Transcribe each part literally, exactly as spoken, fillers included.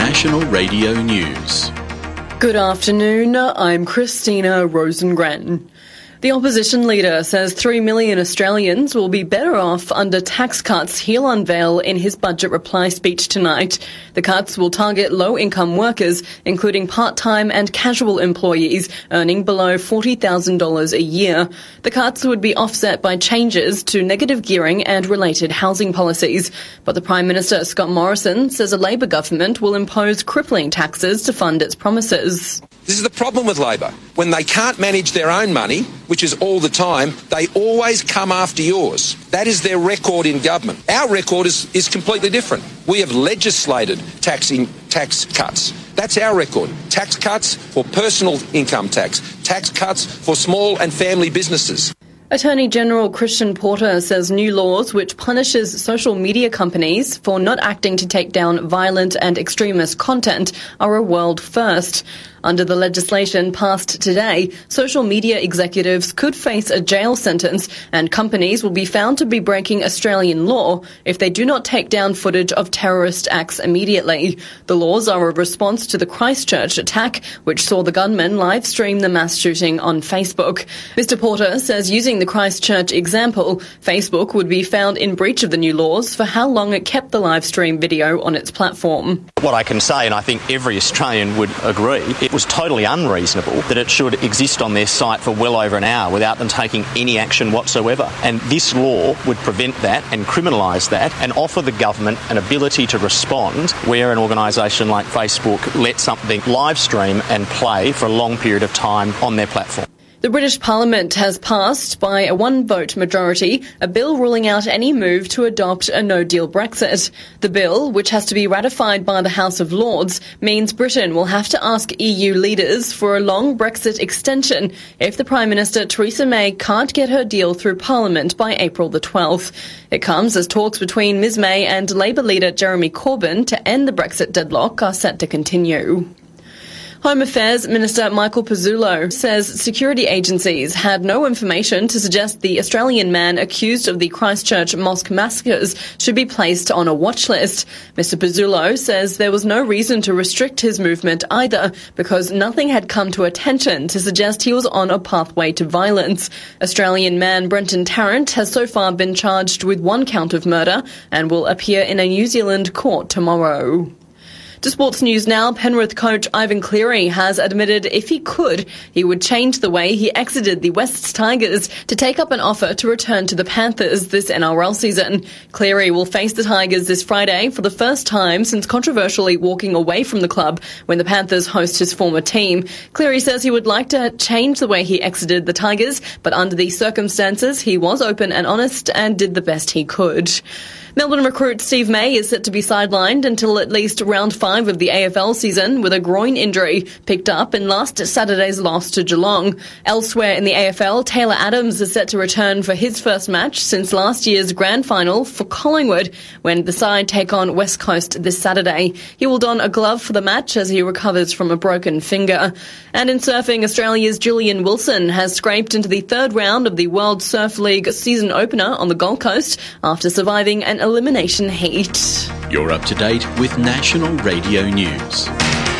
National Radio News. Good afternoon, I'm Christina Rosengren. The opposition leader says three million Australians will be better off under tax cuts he'll unveil in his budget reply speech tonight. The cuts will target low-income workers, including part-time and casual employees earning below forty thousand dollars a year. The cuts would be offset by changes to negative gearing and related housing policies. But the Prime Minister, Scott Morrison, says a Labor government will impose crippling taxes to fund its promises. This is the problem with Labor. When they can't manage their own money, which is all the time, they always come after yours. That is their record in government. Our record is, is completely different. We have legislated taxing, tax cuts. That's our record. Tax cuts for personal income tax. Tax cuts for small and family businesses. Attorney General Christian Porter says new laws which punishes social media companies for not acting to take down violent and extremist content are a world first. Under the legislation passed today, social media executives could face a jail sentence and companies will be found to be breaking Australian law if they do not take down footage of terrorist acts immediately. The laws are a response to the Christchurch attack, which saw the gunman live stream the mass shooting on Facebook. Mister Porter says using the Christchurch example, Facebook would be found in breach of the new laws for how long it kept the live stream video on its platform. What I can say, and I think every Australian would agree, it was totally unreasonable that it should exist on their site for well over an hour without them taking any action whatsoever. And this law would prevent that and criminalise that and offer the government an ability to respond where an organisation like Facebook lets something live stream and play for a long period of time on their platform. The British Parliament has passed, by a one-vote majority, a bill ruling out any move to adopt a no-deal Brexit. The bill, which has to be ratified by the House of Lords, means Britain will have to ask E U leaders for a long Brexit extension if the Prime Minister Theresa May can't get her deal through Parliament by April the twelfth. It comes as talks between Miz May and Labour leader Jeremy Corbyn to end the Brexit deadlock are set to continue. Home Affairs Minister Michael Pezzullo says security agencies had no information to suggest the Australian man accused of the Christchurch mosque massacres should be placed on a watch list. Mister Pezzullo says there was no reason to restrict his movement either because nothing had come to attention to suggest he was on a pathway to violence. Australian man Brenton Tarrant has so far been charged with one count of murder and will appear in a New Zealand court tomorrow. To sports news now, Penrith coach Ivan Cleary has admitted if he could, he would change the way he exited the Wests Tigers to take up an offer to return to the Panthers this N R L season. Cleary will face the Tigers this Friday for the first time since controversially walking away from the club when the Panthers host his former team. Cleary says he would like to change the way he exited the Tigers, but under these circumstances, he was open and honest and did the best he could. Melbourne recruit Steve May is set to be sidelined until at least round five of the A F L season with a groin injury picked up in last Saturday's loss to Geelong. Elsewhere in the A F L, Taylor Adams is set to return for his first match since last year's grand final for Collingwood when the side take on West Coast this Saturday. He will don a glove for the match as he recovers from a broken finger. And in surfing, Australia's Julian Wilson has scraped into the third round of the World Surf League season opener on the Gold Coast after surviving an elimination heat. You're up to date with National Radio News.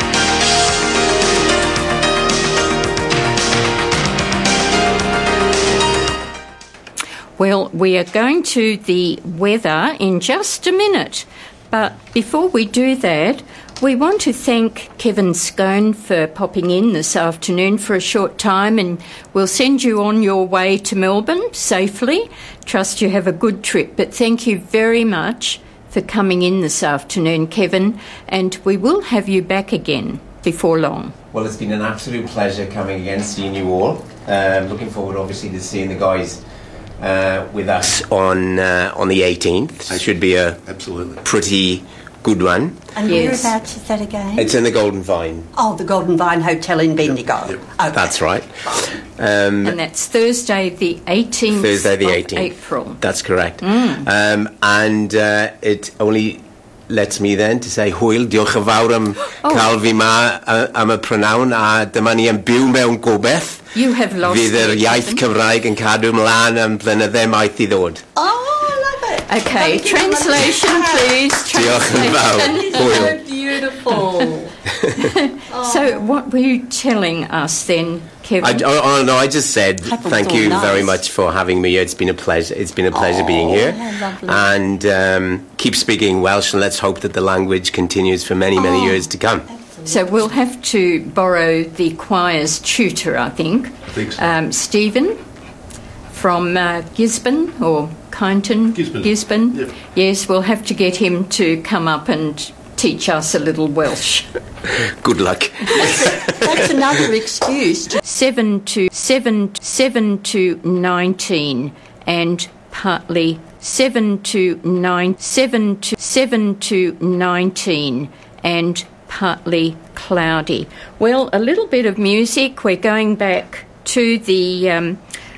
Well, we are going to the weather in just a minute. But before we do that, we want to thank Kevin Scone for popping in this afternoon for a short time, and we'll send you on your way to Melbourne safely. Trust you have a good trip. But thank you very much for coming in this afternoon, Kevin, and we will have you back again before long. Well, it's been an absolute pleasure coming again, seeing you all. Um, looking forward, obviously, to seeing the guys uh, with us on uh, on the eighteenth. It should be a absolutely pretty good one. And Yes. whereabouts is that again? It's in the Golden Vine. Oh, the Golden Vine Hotel in Bendigo. Yep, yep. Okay. That's right. Um, And that's Thursday the eighteenth Thursday the of eighteenth. April. That's correct. Mm. Um, and uh, it only lets me then to say hwyl, diolch yn fawr am Oh. cael fi ma uh, am y prynawn, a dyma ni yn byw mewn gobeith. You have lost Fydd yr it, iaith Kevin. Cymraeg yn cadw ymlaen am blynydde maith i ddod. Oh, I love it. Okay, Thank you. translation, please. Diolch yn fawr. Translation. Hwyl. So beautiful. So what were you telling us then, Kevin? I, oh, oh, no, I just said That was thank all you nice. very much for having me here. It's been a pleasure. It's been a pleasure Oh, being here. how lovely. And um, keep speaking Welsh, and let's hope that the language continues for many, many Oh. years to come. So we'll have to borrow the choir's tutor, I think. I think so. Um, Stephen from uh, Gisborne or Kyneton? Gisborne. Gisborne. Yep. Yes, we'll have to get him to come up and teach us a little Welsh. Good luck. That's another excuse to seven to seven seven to nineteen, and partly seven to nine seven to seven to nineteen, and partly cloudy. Well, a little bit of music. We're going back to the um,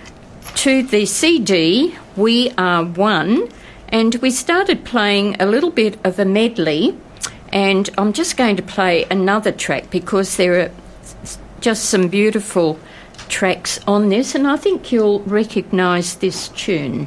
to the C D. We Are One, and we started playing a little bit of a medley. And I'm just going to play another track because there are just some beautiful tracks on this, and I think you'll recognise this tune.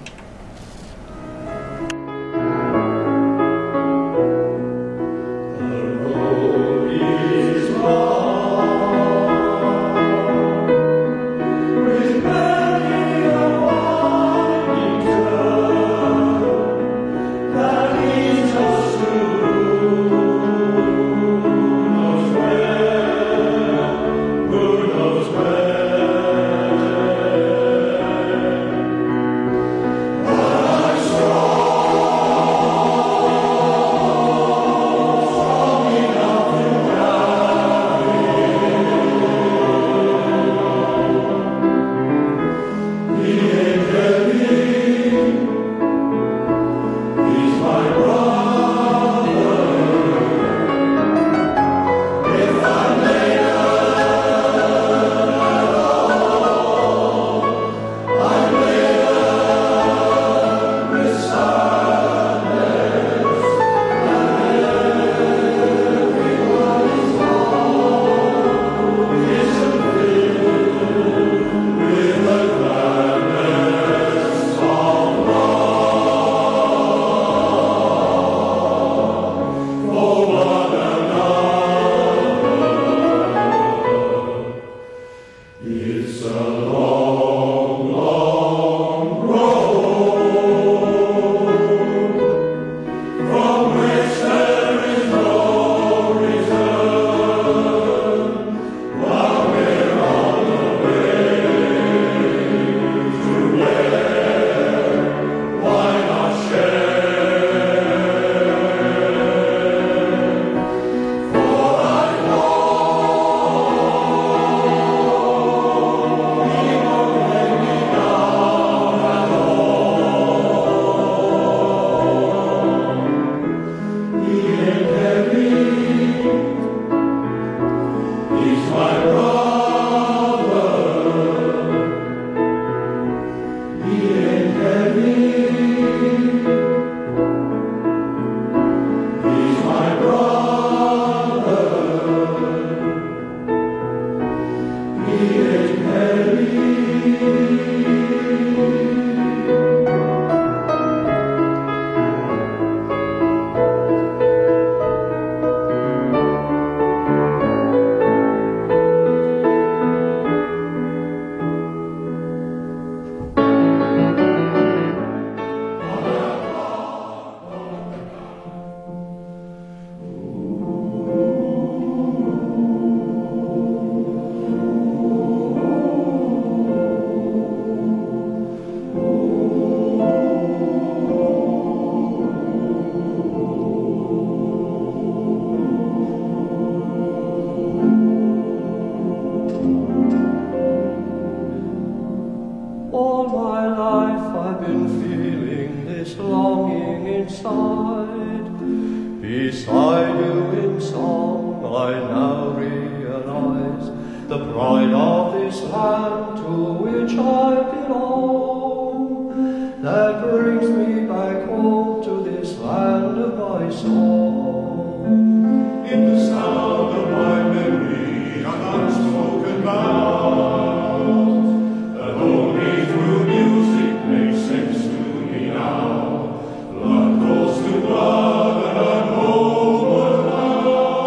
Blood goes to blood and home was now.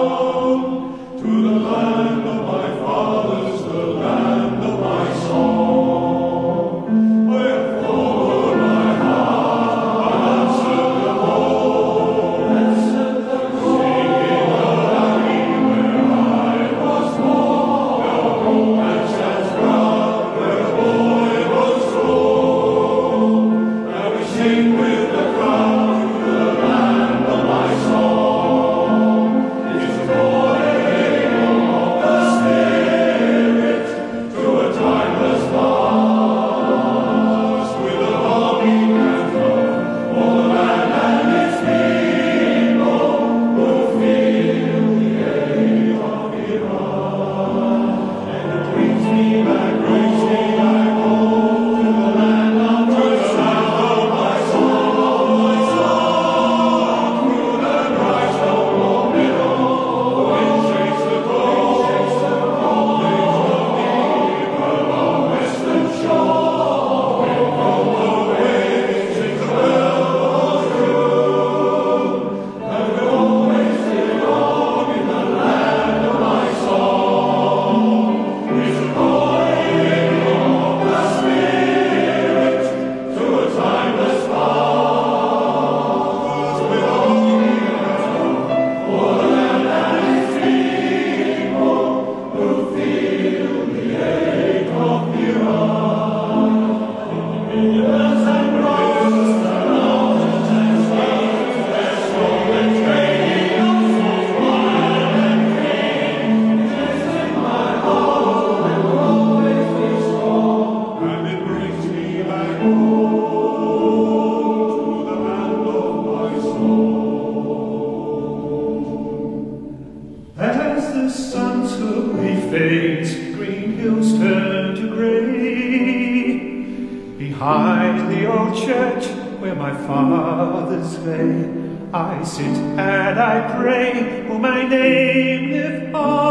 fades, green hills turn to grey. Behind the old church where my fathers lay, I sit and I pray, oh my name live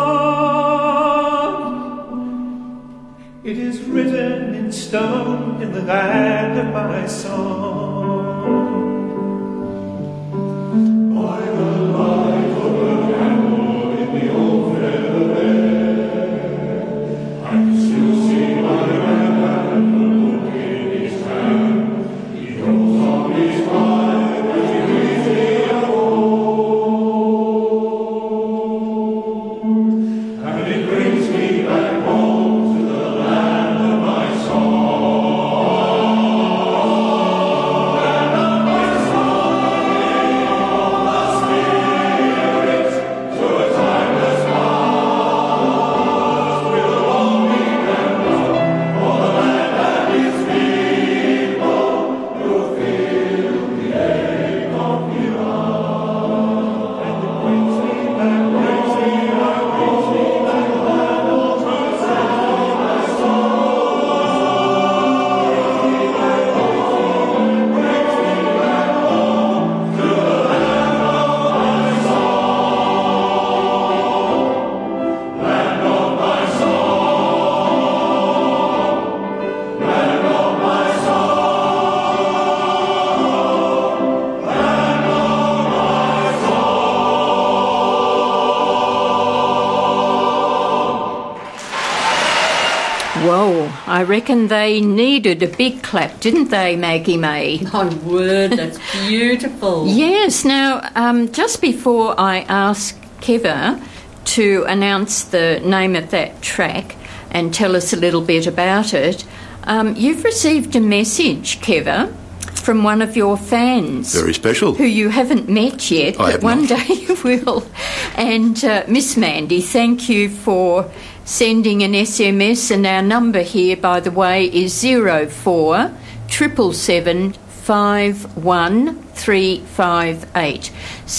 on. It is written in stone in the land of my song. By the light of a candle in the old fair, I can still see my man, the book in his hand. He rolls on his mind as he leads me home, and it brings me back home to the land of my song. Land of my song, the spirit to a timeless past with a longing and love for the land and its people. You'll feel the ache of the earth, and it brings me back, brings me back, brings me back, land of my song, my song. Brings me back home, brings me back home to the land of my song. Land of my song, land of my song, land of my song. Whoa, I reckon they needed a big clap, didn't they, Maggie May? My word, that's beautiful. Yes, now, um, just before I ask Keva to announce the name of that track and tell us a little bit about it, um, you've received a message, Keva, from one of your fans. Very special. Who you haven't met yet, I but have one not. day you will. And uh, Miss Mandy, thank you for sending an S M S, and our number here, by the way, is zero four seven seven five one three five eight.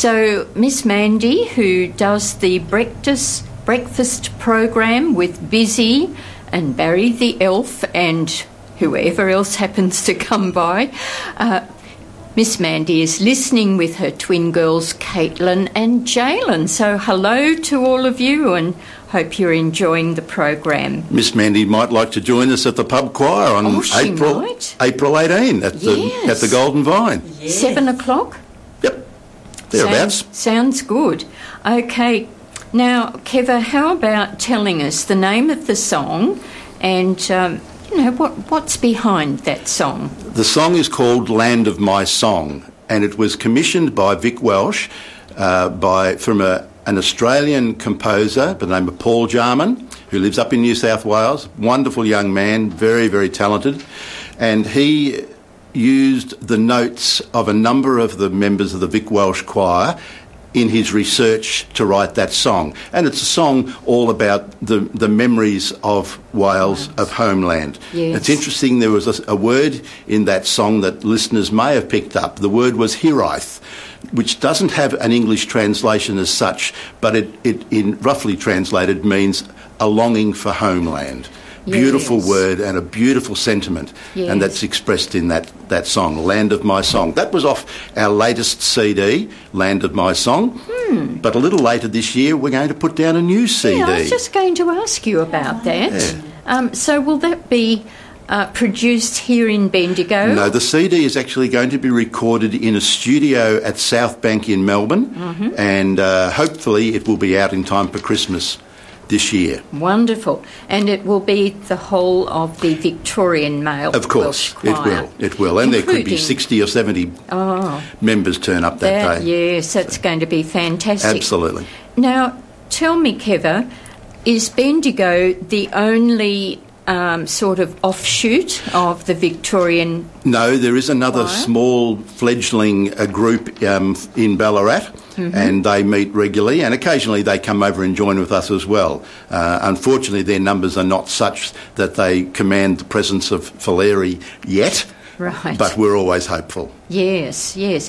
So Miss Mandy, who does the breakfast breakfast program with Busy and Barry the Elf and whoever else happens to come by, uh, Miss Mandy is listening with her twin girls, Caitlin and Jalen. So hello to all of you, and hope you're enjoying the program. Miss Mandy might like to join us at the pub choir on Oh, she April might. April eighteenth at the Yes. at the Golden Vine. Seven o'clock? Yep, thereabouts. Sounds, sounds good. Okay, now, Keva, how about telling us the name of the song and, um, you know, what what's behind that song? The song is called Land of My Song, and it was commissioned by Vic Welsh uh, by from a, an Australian composer by the name of Paul Jarman, who lives up in New South Wales. Wonderful young man, very, very talented. And he used the notes of a number of the members of the Vic Welsh Choir in his research to write that song. And it's a song all about the, the memories of Wales, of homeland. Yes. It's interesting, there was a, a word in that song that listeners may have picked up. The word was hiraeth, which doesn't have an English translation as such, but it, it in roughly translated means a longing for homeland. Beautiful Yes. word and a beautiful sentiment, Yes. and that's expressed in that, that song, Land of My Song. That was off our latest C D, Land of My Song, but a little later this year we're going to put down a new C D. Yeah, I was just going to ask you about that. Yeah. Um, so will that be uh, produced here in Bendigo? No, the C D is actually going to be recorded in a studio at South Bank in Melbourne, Mm-hmm. and uh, hopefully it will be out in time for Christmas this year. Wonderful. And it will be the whole of the Victorian Male Of course, Welsh Choir. it will. It will, and there could be Including- sixty or seventy Oh, members turn up that, that, day. yes, that's going to be fantastic. Absolutely. Now, tell me, Keva, is Bendigo the only um, sort of offshoot of the Victorian? No, there is another Choir? small fledgling uh, group um, in Ballarat, and they meet regularly, and occasionally they come over and join with us as well. Uh, unfortunately, their numbers are not such that they command the presence of Faleri yet, Right. but we're always hopeful. Yes, yes.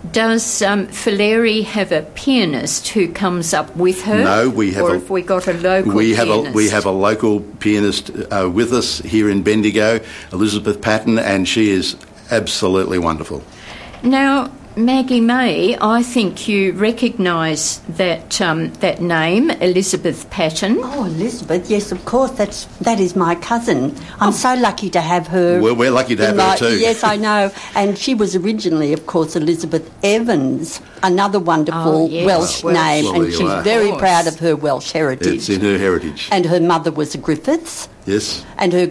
Does um, Fileri have a pianist who comes up with her? No, we have. Or a, have we got a local we have pianist? A, we have a local pianist uh, with us here in Bendigo, Elizabeth Patton, and she is absolutely wonderful. Now, Maggie May, I think you recognise that um, that name, Elizabeth Patton. Oh, Elizabeth, yes, of course, that's that is my cousin. I'm oh. so lucky to have her. Well, we're lucky to have my, her too. Yes, I know. And she was originally, of course, Elizabeth Evans, another wonderful oh, yes. Welsh well, name, well, and she's are. very proud of her Welsh heritage. It's in her heritage. And her mother was a Griffiths. Yes. And her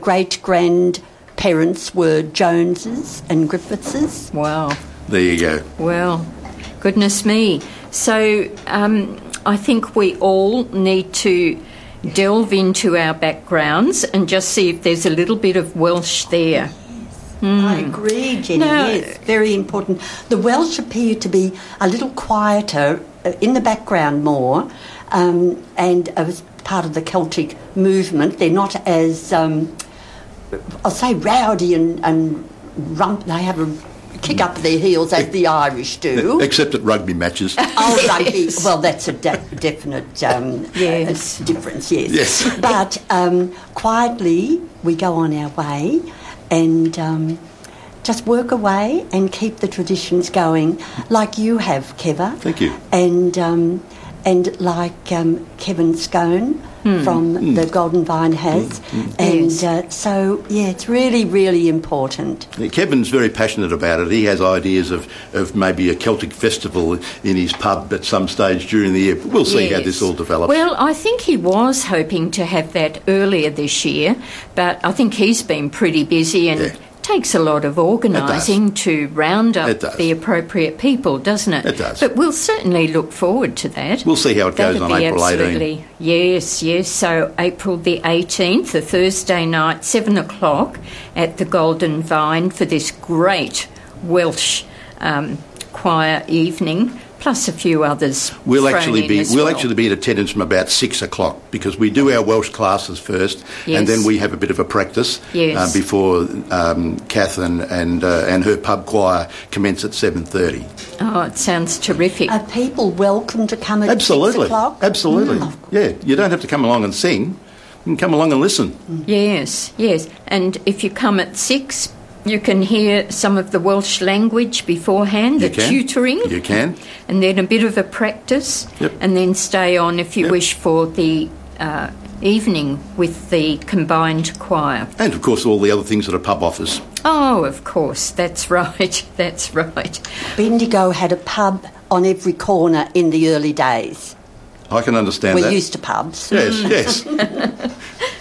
great-grandparents were Joneses and Griffithses. Wow. There you go. Well, goodness me. So um, I think we all need to delve into our backgrounds and just see if there's a little bit of Welsh there. Mm. I agree, Jenny, no. yes, very important. The Welsh appear to be a little quieter, uh, in the background more, um, and as part of the Celtic movement, they're not as, um, I'll say, rowdy and, and rump. They have a kick up their heels as the Irish do. Except at rugby matches. Oh, rugby. Well, that's a de- definite um, yes. uh, difference, yes. Yes. But um, quietly, we go on our way and um, just work away and keep the traditions going like you have, Keva. Thank you. And, um, and like um, Kevin Scone mm. from mm. the Golden Vine has. Mm. And yes. uh, so, yeah, it's really, really important. Yeah, Kevin's very passionate about it. He has ideas of, of maybe a Celtic festival in his pub at some stage during the year. We'll see yes. how this all develops. Well, I think he was hoping to have that earlier this year, but I think he's been pretty busy and... Yeah. Takes a lot of organising to round up the appropriate people, doesn't it? It does. But we'll certainly look forward to that. We'll see how it goes That'd on be April absolutely, eighteenth. Yes, yes. So April the eighteenth, a Thursday night, seven o'clock at the Golden Vine for this great Welsh um, choir evening. Plus a few others. We'll actually be we'll well. actually be in attendance from about six o'clock because we do our Welsh classes first, yes. and then we have a bit of a practice yes. uh, before um, Kath and and, uh, and her pub choir commence at seven thirty. Oh, it sounds terrific. Are people welcome to come at Absolutely. six o'clock? Absolutely. Mm. Yeah, you don't have to come along and sing. You can come along and listen. Mm. Yes, yes. And if you come at six, you can hear some of the Welsh language beforehand, you the can. tutoring. You can. And then a bit of a practice. Yep. And then stay on if you yep. wish for the uh, evening with the combined choir. And, of course, all the other things that a pub offers. Oh, of course. That's right. That's right. Bendigo had a pub on every corner in the early days. I can understand We're that. We're used to pubs. Yes, yes.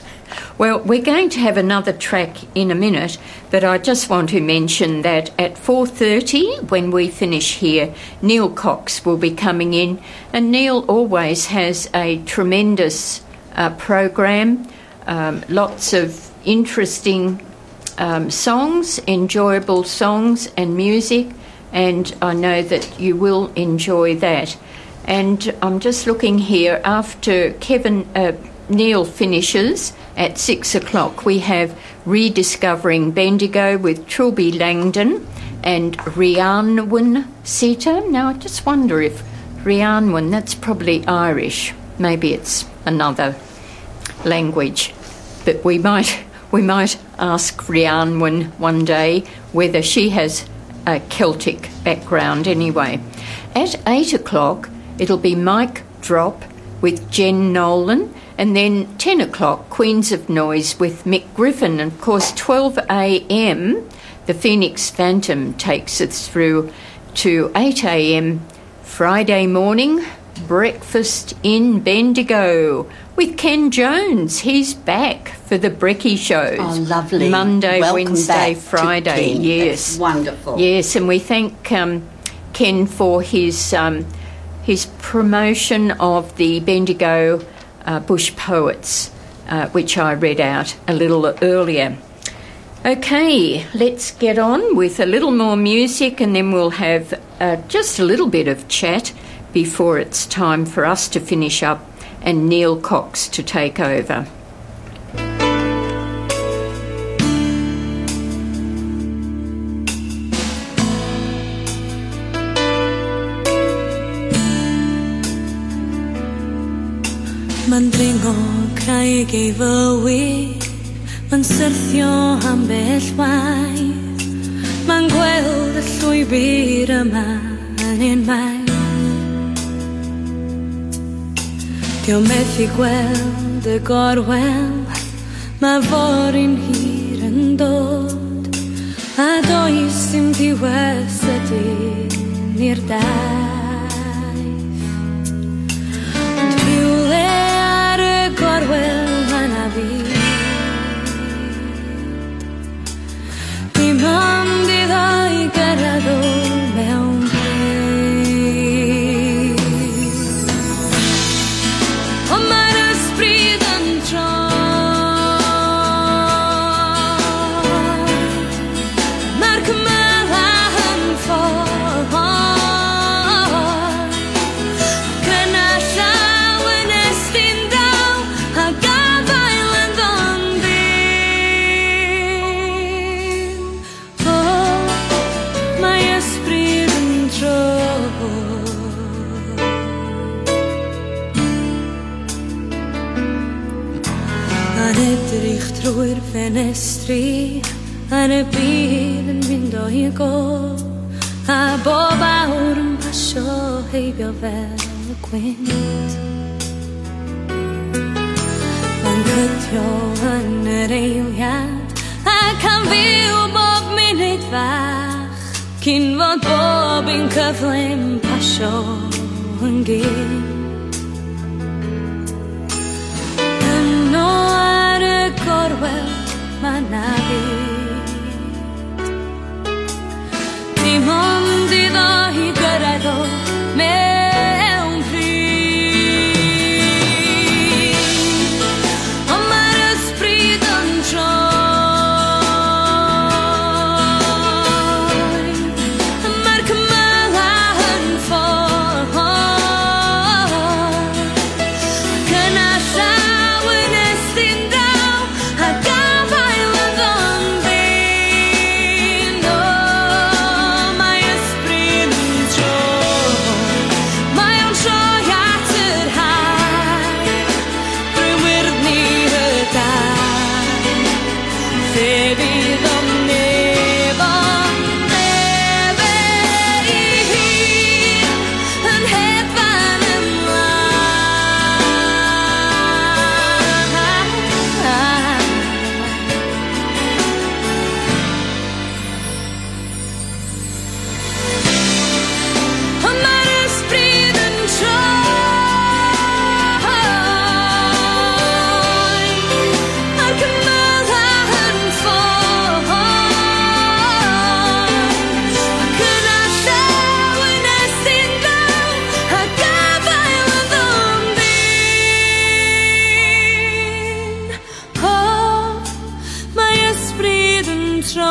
Well, we're going to have another track in a minute, but I just want to mention that at four thirty, when we finish here, Neil Cox will be coming in, and Neil always has a tremendous uh, program, um, lots of interesting um, songs, enjoyable songs and music, and I know that you will enjoy that. And I'm just looking here, after Kevin... Uh, Neil finishes at six o'clock. We have Rediscovering Bendigo with Trilby Langdon and Rhianwen Sita. Now, I just wonder if Rhianwen, that's probably Irish. Maybe it's another language. But we might we might ask Rhianwen one day whether she has a Celtic background anyway. At eight o'clock, it'll be Mike Drop with Jen Nolan. And then ten o'clock, Queens of Noise with Mick Griffin. And, of course, twelve a.m, the Phoenix Phantom takes us through to eight a.m. Friday morning, Breakfast in Bendigo with Ken Jones. He's back for the Brekkie shows. Oh, lovely. Monday, Welcome Wednesday, back Friday. To Ken. Yes. That's wonderful. Yes, and we thank um, Ken for his, um, his promotion of the Bendigo Uh, Bush Poets, uh, which I read out a little earlier. Okay, let's get on with a little more music and then we'll have uh, just a little bit of chat before it's time for us to finish up and Neil Cox to take over. Ma'n dringo craig ei fywyd, ma'n syrthio ambell waith, ma'n gweld y llwybr yma yn unwaith. Dio methu gweld y gorwel, ma fory'n hir yn dod, a does dim diwedd sydyn i'r daith. Ond rhywle ar y gorwel yna fi, dim ond iddo i gyrraedd o mewn bryd. Ond mae'r ysbryd yn troi, mae'r cymylau yn ffoi, gyna llaw yn estyn daw a gafael yn ddondyn. O, mae ysbryd yn troi. A'n edrych drwy'r ffenestri, a'n y byd yn mynd o'i go, a bob awr yn pasio heibio fel y gwynt. Ma'n cydio yn yr eiliad, ac am fyw bob munud fach, cyn fod bob un cyflym pasio yn gynt. Yno ar y gorwel ma' na fi, dim ond iddo i gyrraedd o mewn pryd. Ond mae'r ysbryd yn troi, mae'r cymylau yn ffoi, gyna llaw yn estyn daw a gafael yn ddondyn. O, mae ysbryd yn troi, mae o'n troi at yr haul, drwy wyrddni y dail, lle fydd o'n neb o'n neb ei hun yn hedfan ymlaen. Ond mae'r ysbryd yn troi, mae'r cymylau yn ffoi, gyna llaw yn estyn daw a gafael yn ddondyn. O, mae ysbryd yn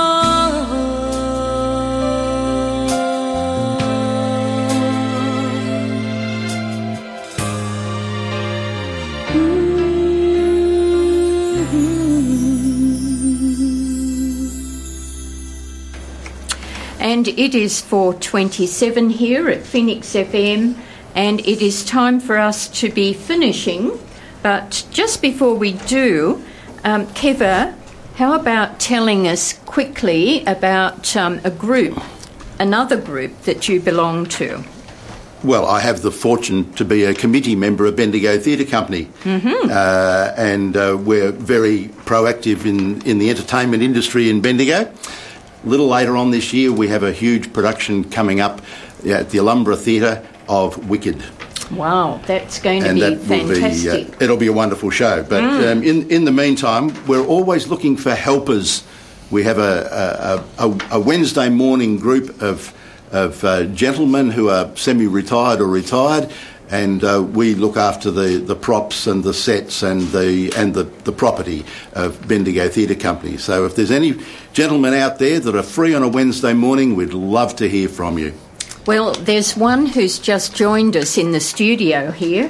And it is four twenty-seven here at Phoenix F M, and it is time for us to be finishing. But just before we do, um, Keva, how about telling us quickly about um, a group, another group that you belong to? Well, I have the fortune to be a committee member of Bendigo Theatre Company, Mm-hmm. uh, and uh, we're very proactive in, in the entertainment industry in Bendigo. A little later on this year, we have a huge production coming up at the Alumbra Theatre of Wicked. Wow, that's going to And be that will be, fantastic. uh, it'll be a wonderful show. But Mm. um, in, in the meantime, we're always looking for helpers. We have a, a, a, a Wednesday morning group of, of uh, gentlemen who are semi-retired or retired, and uh, we look after the, the props and the sets and the and the, the property of Bendigo Theatre Company. So if there's any gentlemen out there that are free on a Wednesday morning, we'd love to hear from you. Well, there's one who's just joined us in the studio here.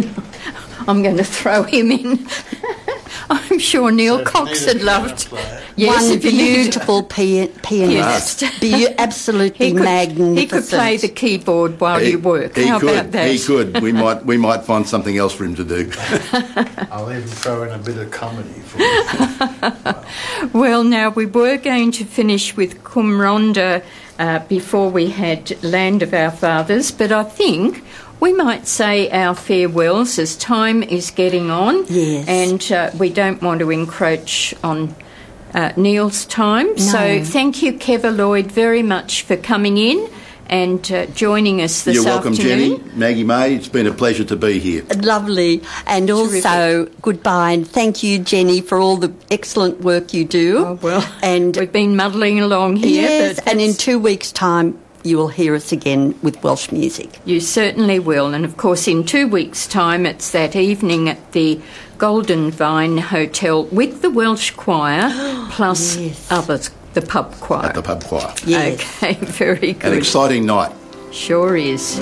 I'm going to throw him in. I'm sure Neil So Cox Neil had loved. Cox, Yes, one if you need- beautiful pi- pianist. Yes. Be- absolutely He could, magnificent. he could play the keyboard while He- you work. He How could. about that? He could. We might. We might find something else for him to do. I'll even throw in a bit of comedy for you. Well, now, we were going to finish with Qumranda uh, before we had Land of Our Fathers, but I think we might say our farewells as time is getting on. Yes. And uh, we don't want to encroach on uh, Neil's time. So thank you, Keva Lloyd, very much for coming in and uh, joining us this You're welcome, afternoon. Jenny. Maggie May, it's been a pleasure to be here. Lovely. And also, goodbye, and thank you, Jenny, for all the excellent work you do. Oh, well, and we've been muddling along here. Yes, but and in that's- two weeks' time, you will hear us again with Welsh music. You certainly will. And, of course, in two weeks' time, it's that evening at the Golden Vine Hotel with the Welsh Choir plus others, the pub choir. At the pub choir. Yes. Okay, very good. An exciting night. Sure is.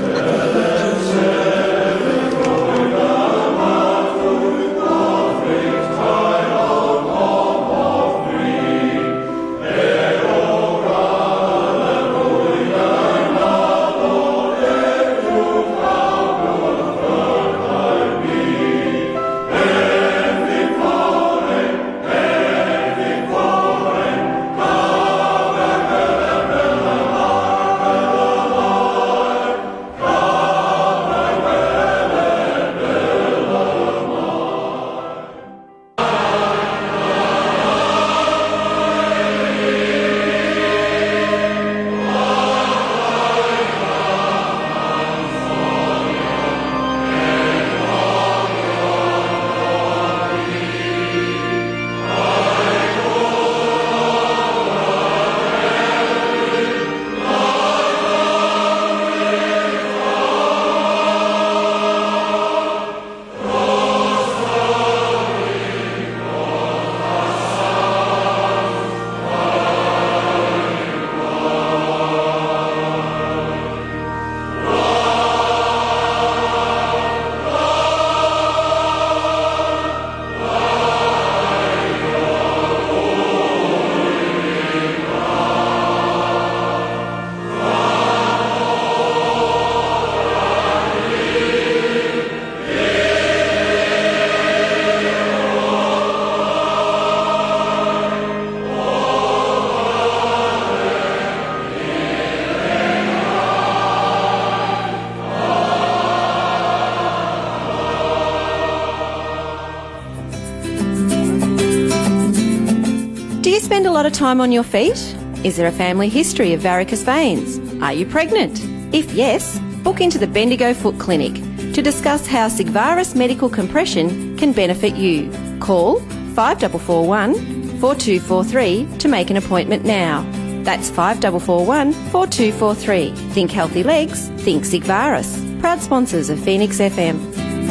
Do you spend a lot of time on your feet? Is there a family history of varicose veins? Are you pregnant? If yes, book into the Bendigo Foot Clinic to discuss how Sigvaris Medical Compression can benefit you. Call five four four one, four two four three to make an appointment now. That's five four four one, four two four three. Think healthy legs, think Sigvaris. Proud sponsors of Phoenix F M.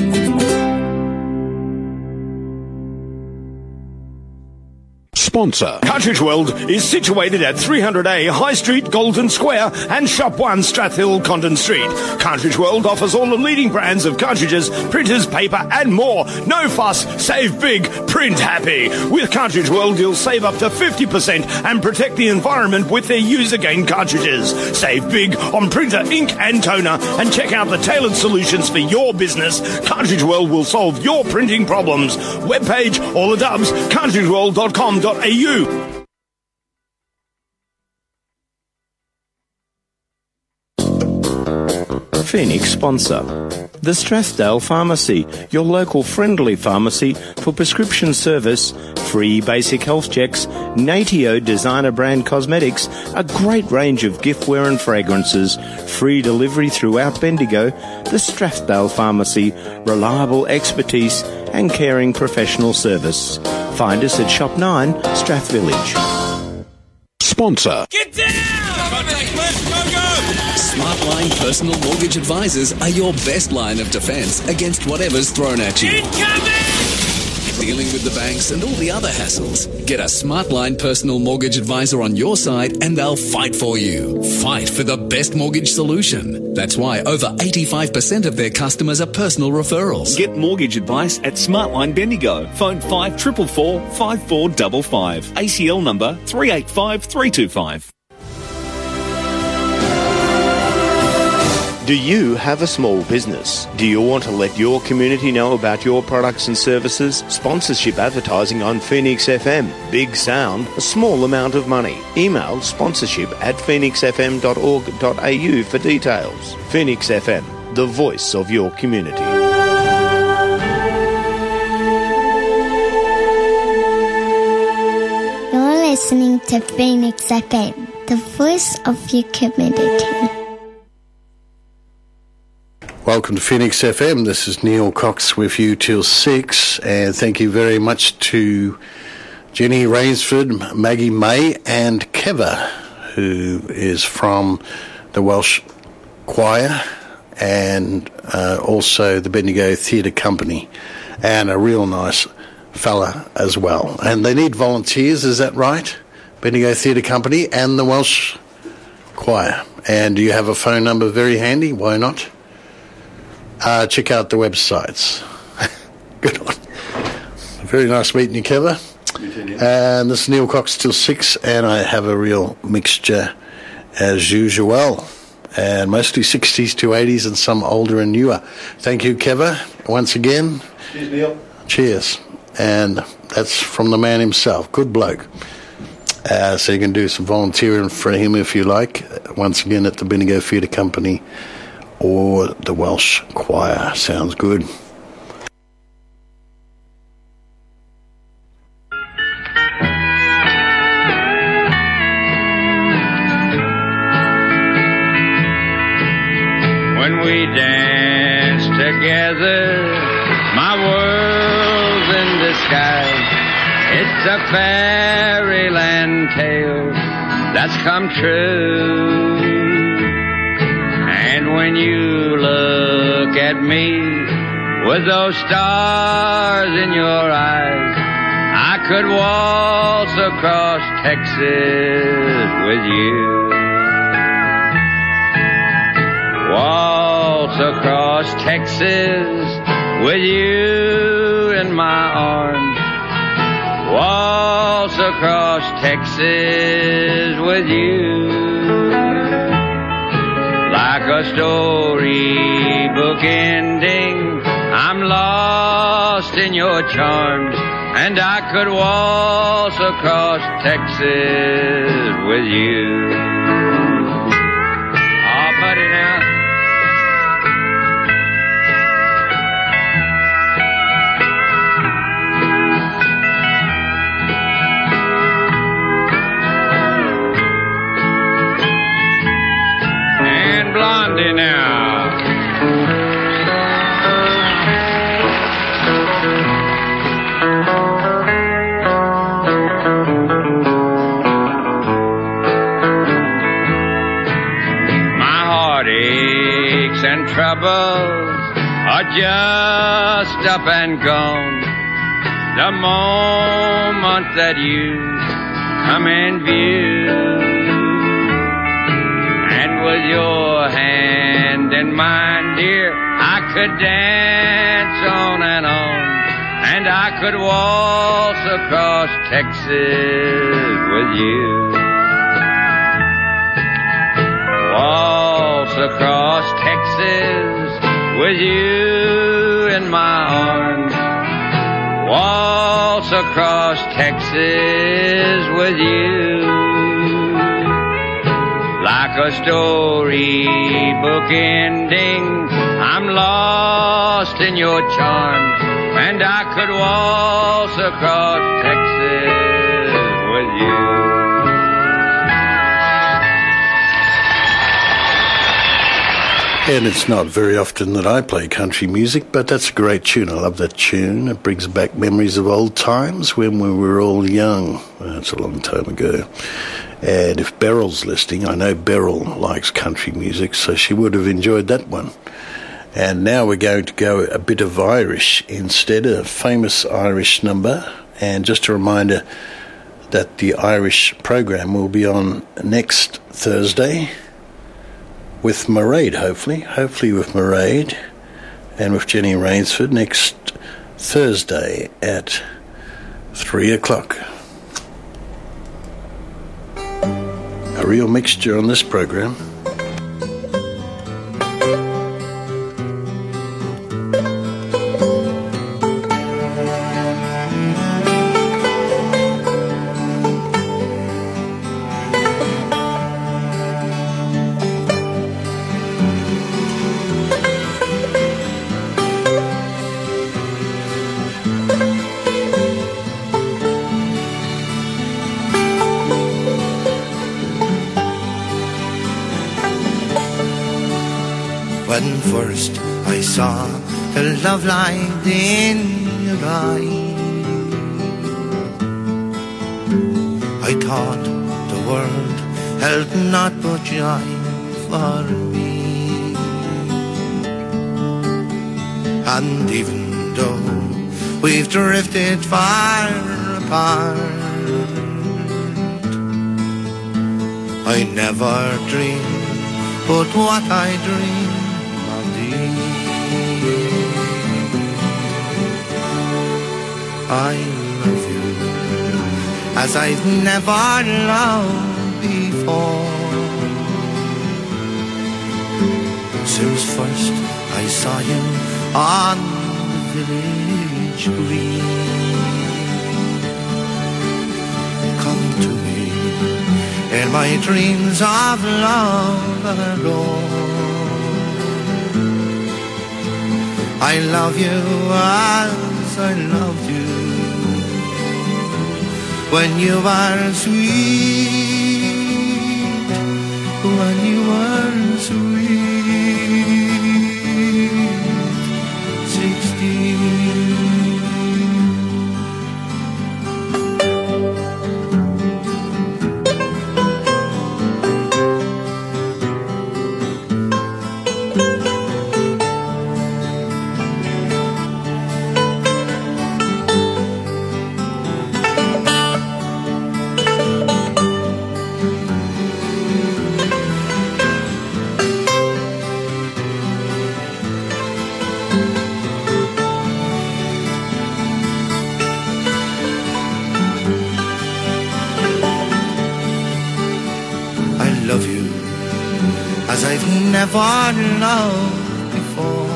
Sponsor. Cartridge World is situated at three hundred A High Street, Golden Square, and Shop one, Strathhill, Condon Street. Cartridge World offers all the leading brands of cartridges, printers, paper, and more. No fuss, save big, print happy. With Cartridge World, you'll save up to fifty percent and protect the environment with their use-again cartridges. Save big on printer, ink, and toner, and check out the tailored solutions for your business. Cartridge World will solve your printing problems. Webpage, all the dubs, cartridge world dot com dot a u. Phoenix sponsor. The Strathdale Pharmacy, your local friendly pharmacy for prescription service, free basic health checks, Natio designer brand cosmetics, a great range of giftware and fragrances, free delivery throughout Bendigo. The Strathdale Pharmacy, reliable expertise and caring professional service. Find us at Shop nine, Strath Village. Sponsor. Get down! Go, go! Smartline Personal Mortgage Advisors are your best line of defence against whatever's thrown at you. Incoming! Dealing with the banks and all the other hassles. Get a Smartline personal mortgage advisor on your side and they'll fight for you. Fight for the best mortgage solution. That's why over eighty-five percent of their customers are personal referrals. Get mortgage advice at Smartline Bendigo. Phone five four four four, five four five five. A C L number three eight five three two five. Do you have a small business? Do you want to let your community know about your products and services? Sponsorship advertising on Phoenix F M. Big sound, a small amount of money. Email sponsorship at phoenix f m dot org dot a u for details. Phoenix F M, the voice of your community. You're listening to Phoenix F M, the voice of your community. Welcome to Phoenix F M. This is Neil Cox with you till six, and thank you very much to Jenny Rainsford, Maggie May, and Keva, who is from the Welsh Choir and uh, also the Bendigo Theatre Company, and a real nice fella as well. And they need volunteers, is that right? Bendigo Theatre Company and the Welsh Choir. And do you have a phone number very handy? Why not? Uh, check out the websites. Good one. Very nice meeting you, Keva. And this is Neil Cox till six, and I have a real mixture as usual. And mostly sixties to eighties and some older and newer. Thank you, Keva, once again. Cheers, Neil. Cheers. And that's from the man himself. Good bloke. Uh, so you can do some volunteering for him if you like. Once again at the Bendigo Theatre Company or the Welsh Choir. Sounds good. When we dance together, my world's in disguise. It's a fairyland tale that's come true. And when you look at me with those stars in your eyes, I could waltz across Texas with you. Waltz across Texas with you in my arms. Waltz across Texas with you. Like a storybook ending, I'm lost in your charms, and I could waltz across Texas with you. Oh, buddy, now. Blondie now. My heartaches and troubles are just up and gone the moment that you come in view. With your hand in mine, dear, I could dance on and on, and I could waltz across Texas with you. Waltz across Texas with you in my arms. Waltz across Texas with you. Like a storybook ending, I'm lost in your charms, and I could waltz across Texas with you. And it's not very often that I play country music, but that's a great tune. I love that tune. It brings back memories of old times when we were all young. That's a long time ago. And if Beryl's listening, I know Beryl likes country music, so she would have enjoyed that one. And now we're going to go a bit of Irish instead, a famous Irish number. And just a reminder that the Irish program will be on next Thursday with Mairead, hopefully. Hopefully with Mairead and with Jenny Rainsford next Thursday at three o'clock. A real mixture on this program. When first I saw the love light in your eye, I thought the world held naught but joy for me. And even though we've drifted far apart, I never dreamed but what I dreamed of thee. I love you as I've never loved before. Since first I saw you on the village green. Come to me in my dreams of love alone. I love you as I loved you when you were sweet, when you were sweet, sixteen. As I've never loved before.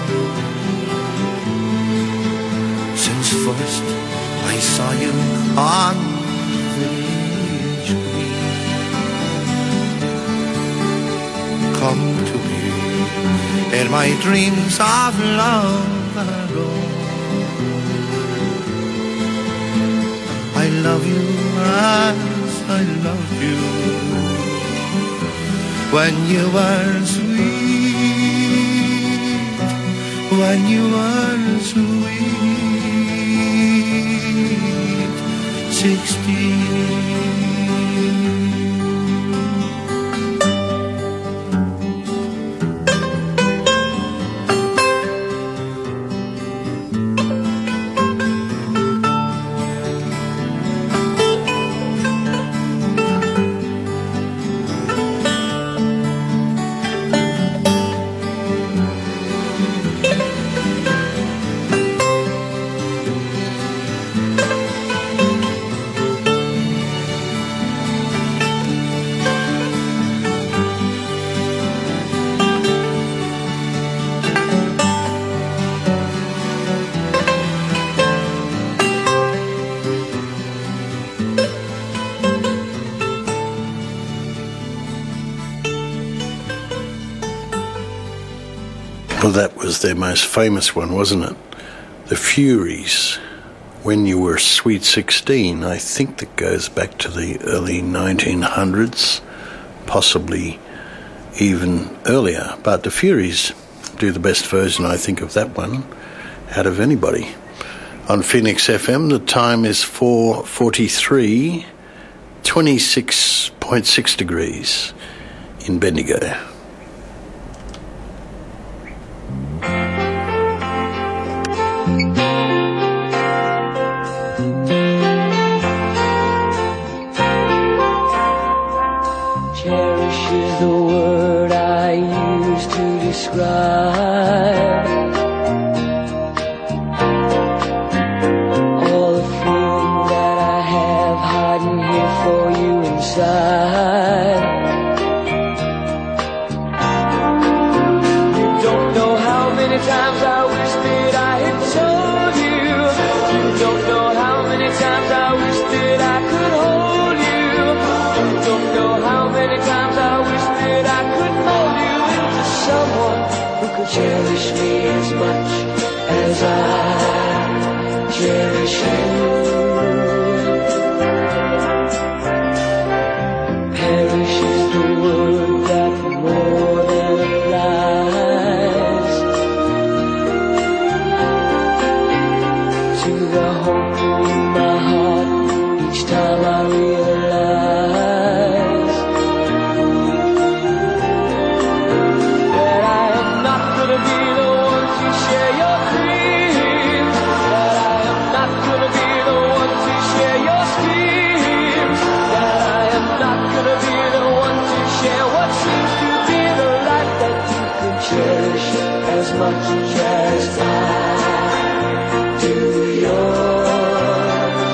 Since first I saw you on the village green. Come to me in my dreams of love alone. I love you as I loved you when you were sweet, when you were sweet, sixteen. Well, that was their most famous one, wasn't it? The Furies, When You Were Sweet sixteen. I think that goes back to the early nineteen hundreds, possibly even earlier. But the Furies do the best version, I think, of that one out of anybody. On Phoenix F M, the time is four forty-three, twenty-six point six degrees in Bendigo. Cherish is the word I use to describe all the feeling that I have hiding here for you inside. You don't know how many times I wish that I had told you. You don't know how many times I wish that I could hold you. You don't know how many times I wish that I could mold you into someone who could cherish me as much as I cherish you. Perish is the word that more than applies to the hope in my heart each time I realize that I am not gonna be the one to share your dreams, that I am not gonna be the one to share your schemes, that I am not gonna be the one to share what seems to be the life that you can cherish as much as I do yours.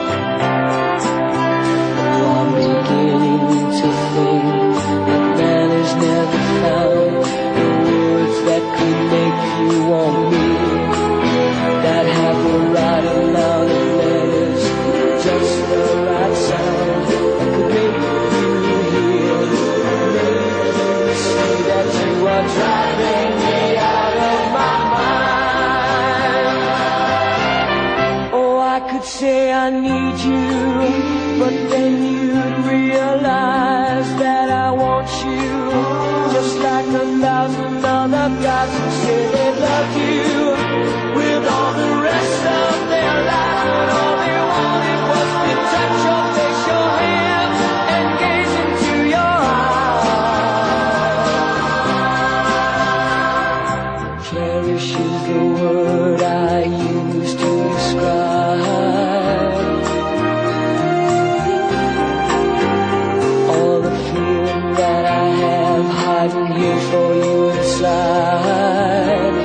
I'm beginning to think that man has never found the words that could make you want me, that have the right amount of letters, just the right sound that could make you hear, make you see that you are driving me out of my mind. Oh, I could say I need you, but then you'd realize that I want you, just like a thousand other guys who say they love you with all the rest of their life, and all they wanted was to touch your face, your hands, and gaze into your eyes. Cherish is the word I use to describe all the feeling that I have hiding here for you inside.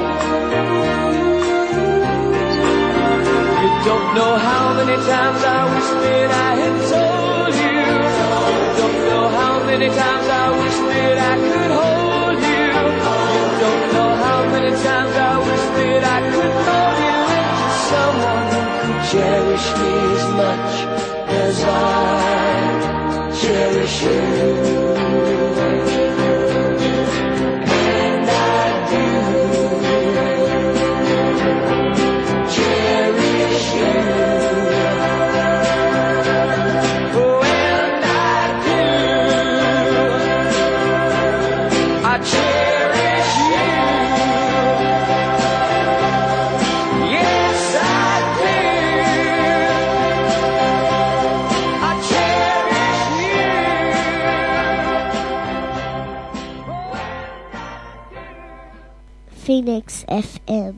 You don't know how many times I wish that I had told you. You don't know how many times I wish that I could hold you. You don't know how many times I wish that I could mold you into someone who could cherish me as much as I cherish you. And I do cherish you. Oh, and I do. I cherish you. Yes, I do. I cherish you. Phoenix F M.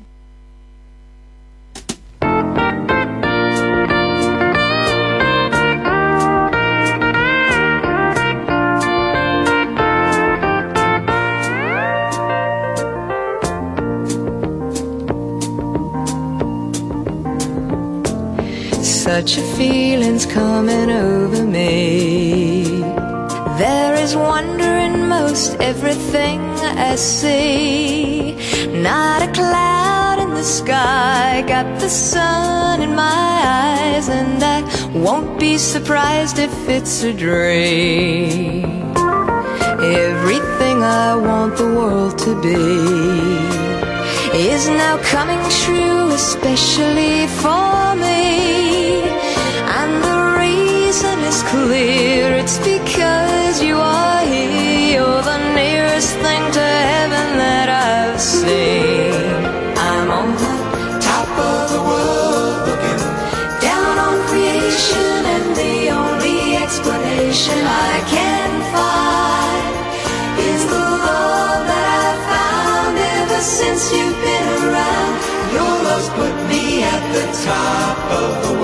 Such a feeling's coming over me. There is wonder in most everything I see. Not a cloud in the sky, got the sun in my eyes, and I won't be surprised if it's a dream. Everything I want the world to be is now coming true, especially for me. And the reason is clear, it's because you are here. You're the nearest thing to heaven that I've seen. I'm on the top of the world, looking down on creation, and the only explanation I can find is the love that I've found ever since you've been around. Your love those put me at the top of the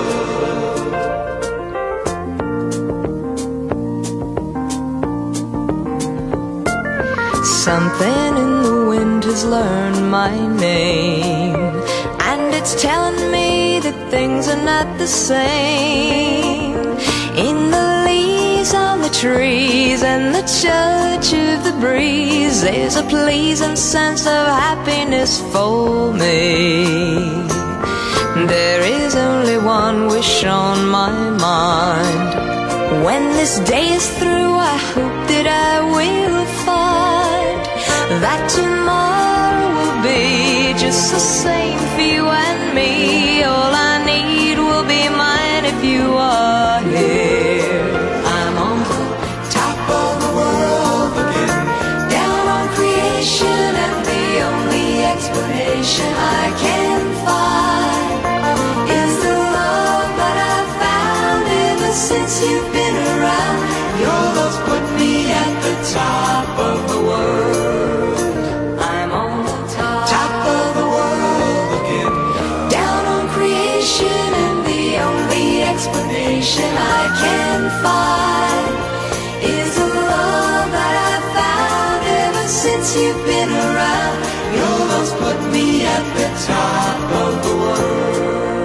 world. Something in the wind has learned my name, and it's telling me that things are not the same. In the leaves on the trees and the touch of the breeze, there's a pleasing sense of happiness for me. There is only one wish on my mind. When this day is through, I hope that I will find that tomorrow will be just the same for you and me. All I need will be mine if you are here. I'm on the top of the world again, down on creation, and the only explanation I can find is the love that I've found ever since you've been around. Your love's put me at the top of the world. I'm on the top, top of the world again, down on creation, and the only explanation I can find is the love that I've found ever since you've been around. Your love's put me at the top of the world.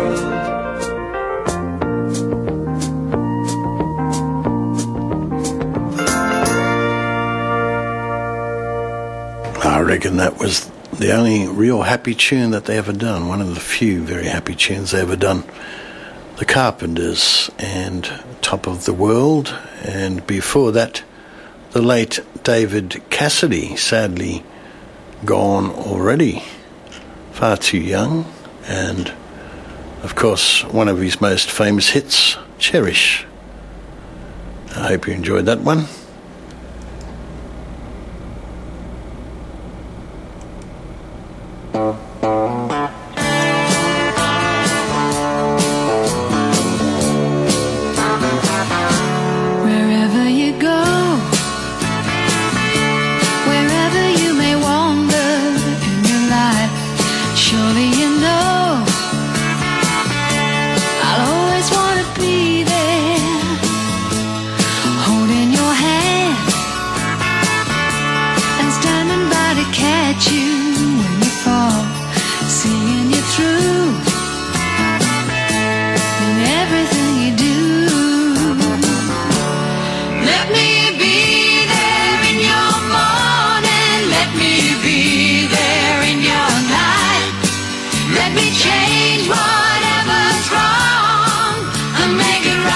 I reckon that was the only real happy tune that they ever done, one of the few very happy tunes they ever done. The Carpenters and Top of the World, and before that, the late David Cassidy, sadly gone already, far too young, and of course one of his most famous hits, Cherish. I hope you enjoyed that one. Wherever you go, wherever you may wander in your life, surely you know I'll always want to be there, holding your hand and standing by to catch you when you fall, seeing you through in everything you do. Let me be there in your morning, let me be there in your night. Let me change whatever's wrong and make it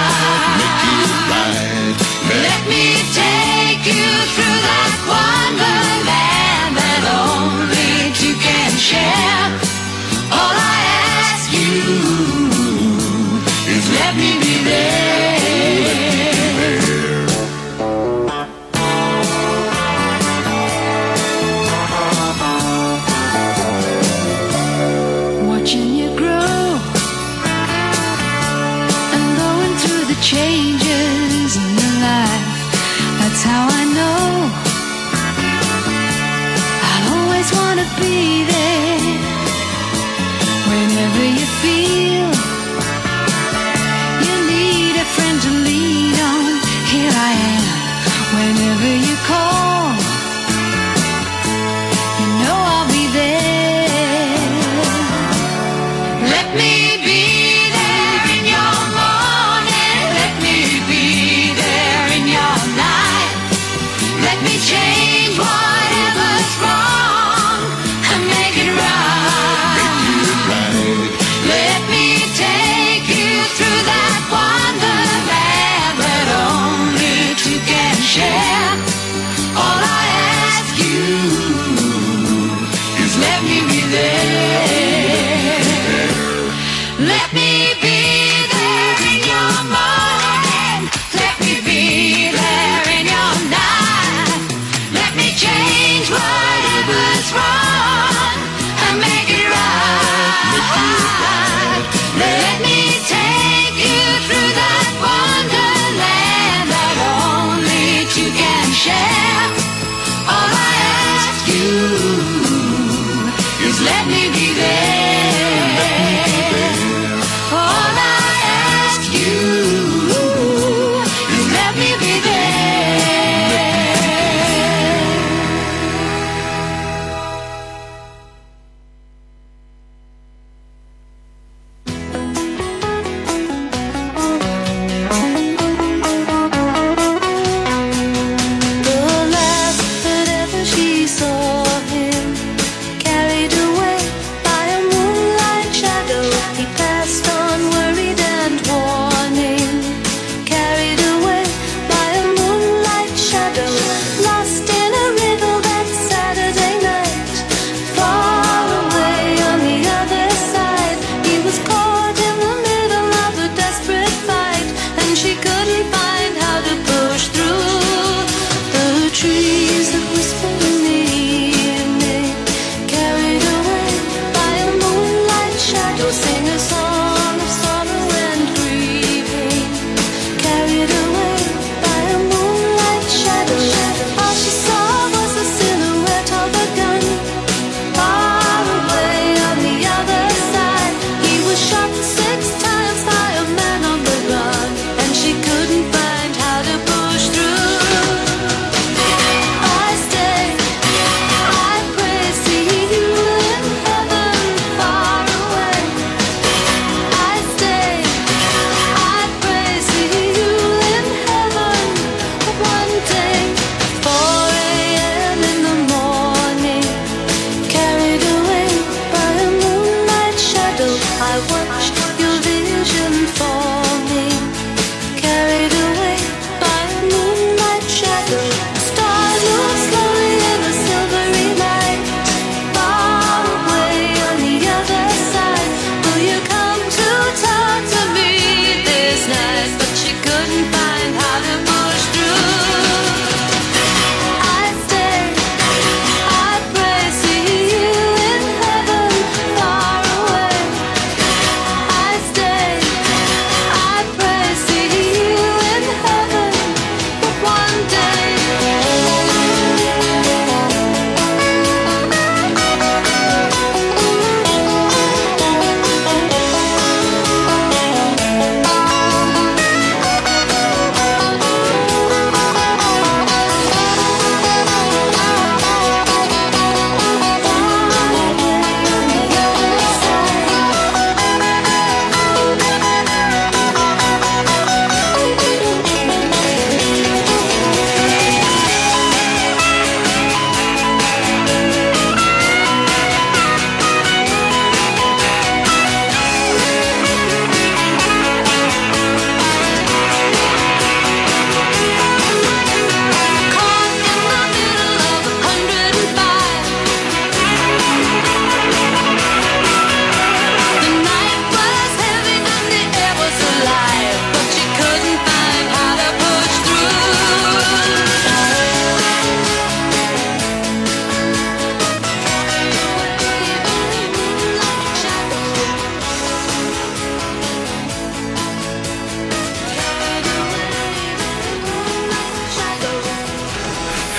right. Let me take you through that wonderland that only two can share. All I ask you is let me be there. Watching you grow and going through the changes in your life, that's how I know I'll always want to be there. Whenever you feel you need a friend to lean on, here I am. Whenever you call, you know I'll be there. Let me be there in your morning, let me be there in your night. Let me change whatever's wrong and make it right. Let me take you through that wonderland that only two can share. All I ask you is let me be there.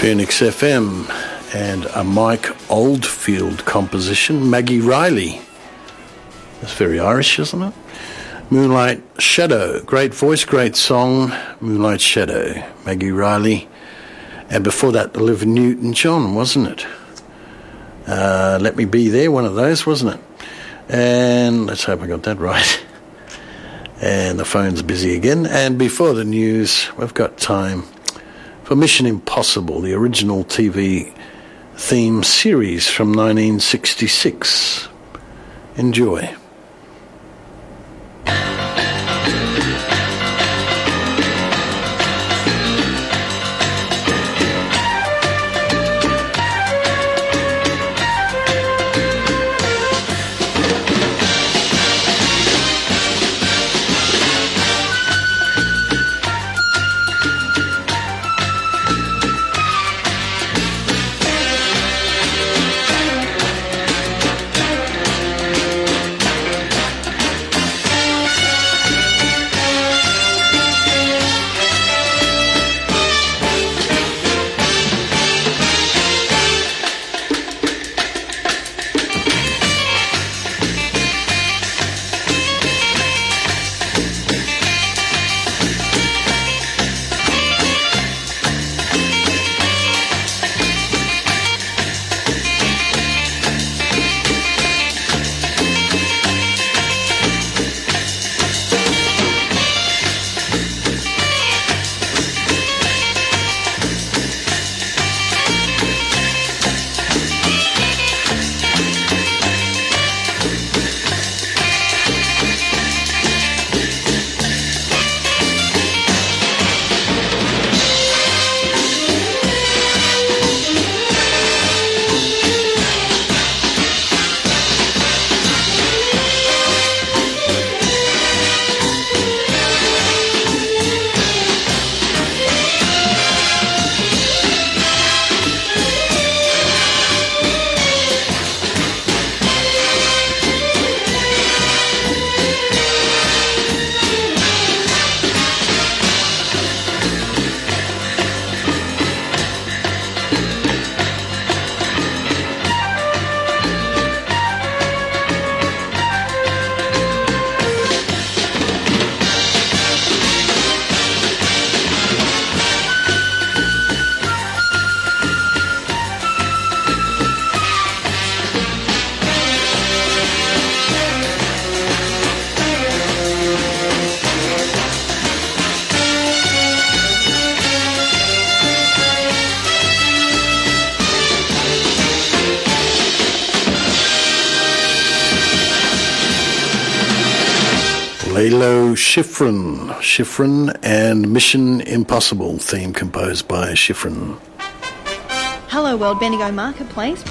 Phoenix F M, and a Mike Oldfield composition, Maggie Riley. That's very Irish, isn't it? Moonlight Shadow, great voice, great song, Moonlight Shadow, Maggie Riley. And before that, Olivia Newton-John, wasn't it? Uh, Let Me Be There, one of those, wasn't it? And let's hope I got that right. And the phone's busy again. And before the news, we've got time for Mission Impossible, the original T V theme series from nineteen sixty-six. Enjoy. Lalo Schifrin, Schifrin and Mission Impossible theme composed by Schifrin. Hello World Bendigo Marketplace.